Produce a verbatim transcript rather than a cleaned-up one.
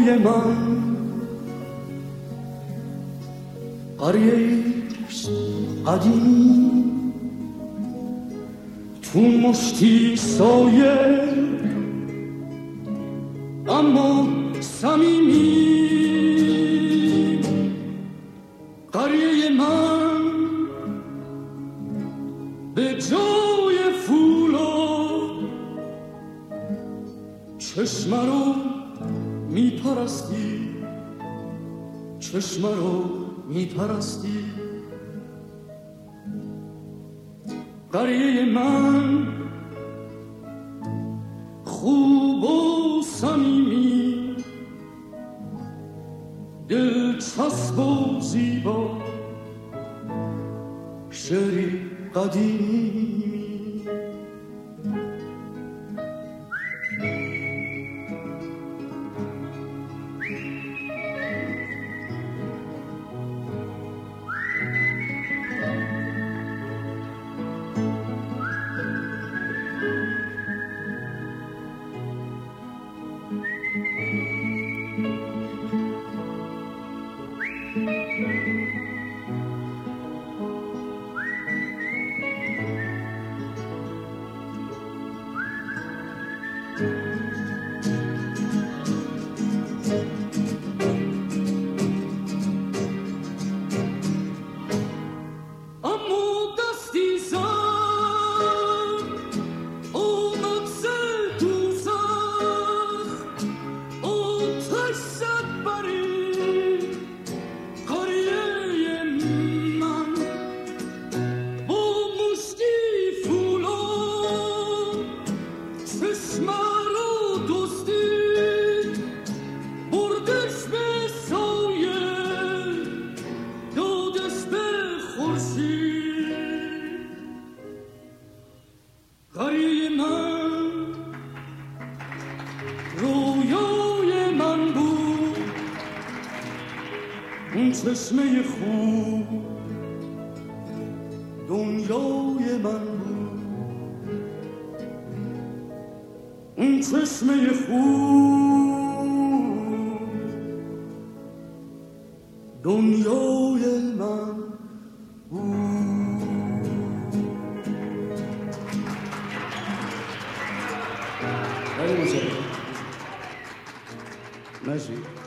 رویای من قریه‌ایست قدیمی، تو مشتی سایه اما صمیمی. قریه من به جای فولا چشم رو میپرستی، چشم رو میپرستی. قریه من خوب و صمیمی، دلچسب و زیبا، شعری قدیمی. قریه من رویای من بود، اون چشمه خوب دنیای من بود، اون چشمه خوب دنیای من بود. خیلی متشکرم. مرسی.